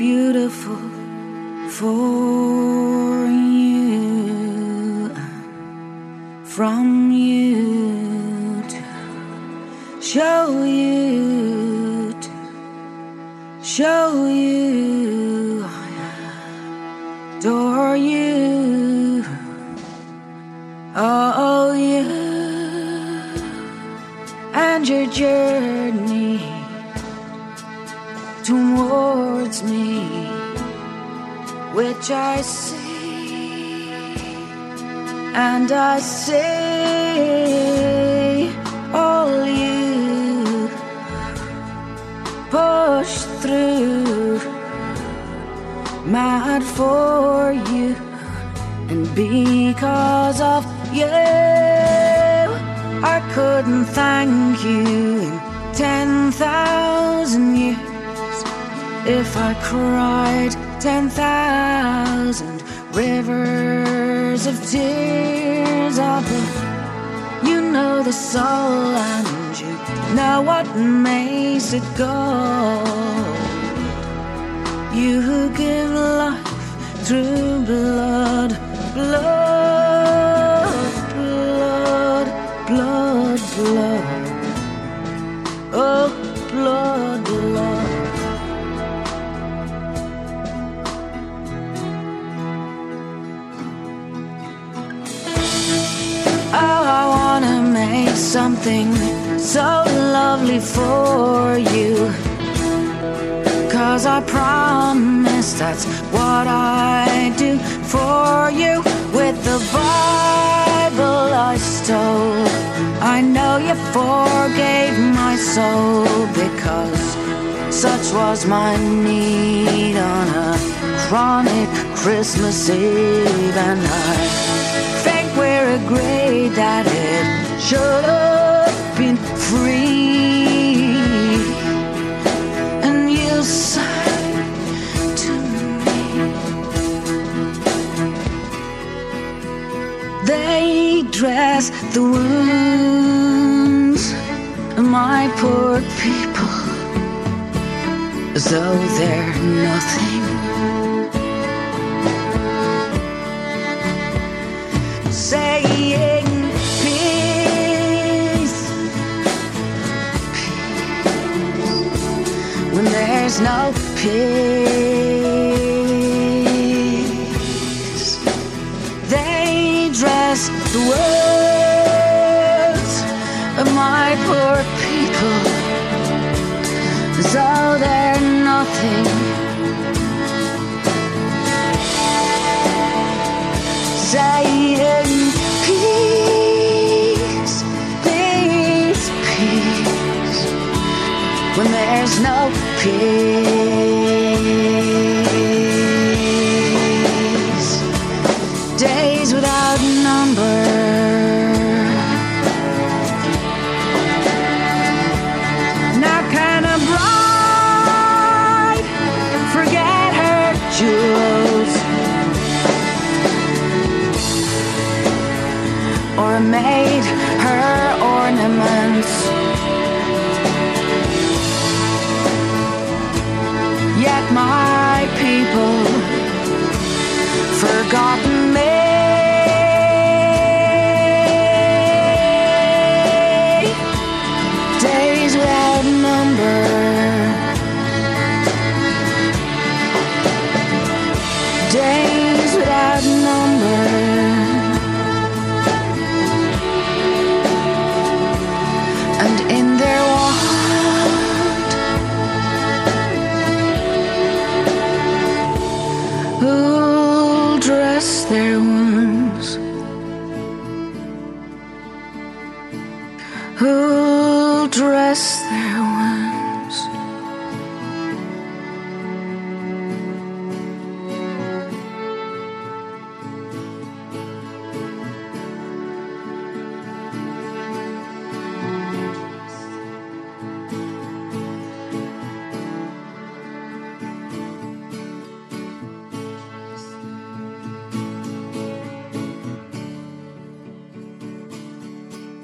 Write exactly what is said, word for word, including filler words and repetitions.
beautiful for you, from you to show you, to show you I adore you. Oh, you and your journey towards me, which I see, and I say, all you push through, mad for you, and because of you, I couldn't thank you in ten thousand years. If I cried ten thousand rivers of tears, of it, you know the soul, and you know what makes it go. You who give life through blood, blood, blood, blood, blood, oh, blood, blood. Oh, I wanna make something so lovely for you, 'cause I promise that's what I do for you. With the Bible I stole, I know you forgave my soul, because such was my need on a chronic Christmas Eve. And I think we're agreed that it should have been free. And you sang to me, they dress the wounds of my poor people as though they're nothing, saying peace, peace, when there's no peace. They dress the words of my poor people as though they're nothing, saying peace, peace, peace, when there's no peace. Days without number, now can a bride forget her jewels, or a maid her ornaments? Yet my people forgotten me. Days without number, days without number, and in their want, who'll dress their wounds, who'll dress their wounds.